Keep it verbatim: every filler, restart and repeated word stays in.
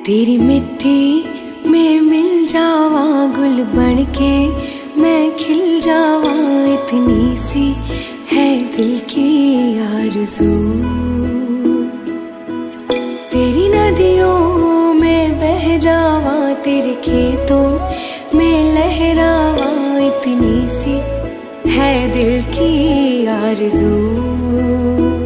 तेरी मिट्टी में मिल जावा, गुल बन के मैं खिल जावा, इतनी सी है दिल की आरज़ू। तेरी नदियों में बह जावा, तेरे खेतों में लहरावा, इतनी सी है दिल की आरज़ू।